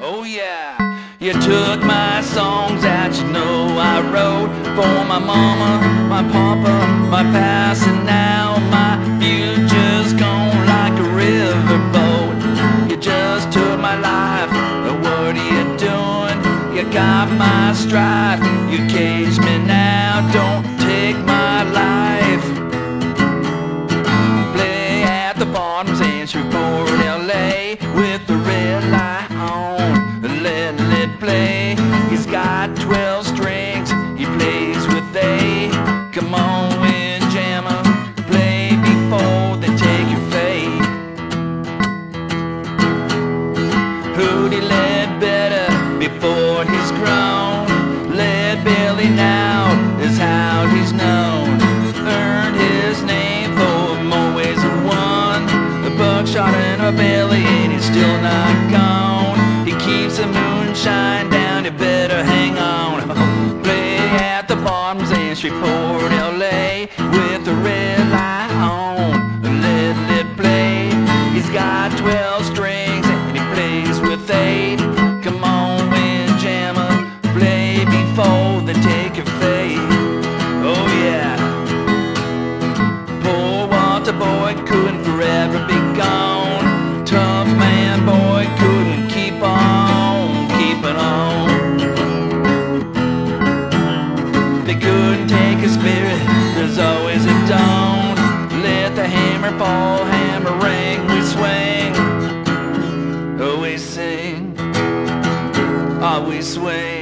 Oh yeah, you took my songs that you know I wrote for my mama, my papa, my past, and now my future's gone like a riverboat. You just took my life, what are you doing? You got my strife, you caged me now, don't take my life. Play at the Bottoms and Shreveport, LA, with the red light on, let it play. He's got 12 strings, he plays with they. Come on, Windjammer, play before they take your fate. Hootie Ledbetter, before he's grown, Leadbelly now is how he's known. Earned his name for more ways than one. The buckshot in her belly and he's still not gone. He keeps the moonshine down, you better hang on. Play at the Bottoms and Shreveport, LA, with the red light on, let it play. He's got 12 strings and he plays with 8. Come on, Windjammer, play before they take your fate. Oh yeah. Poor Walter boy couldn't forever be gone. Tough man boy couldn't keep on keeping on. They couldn't take his spirit, there's always a dawn. Let the hammer fall, hammer ring, we swing. Oh, we sing, oh, we swing.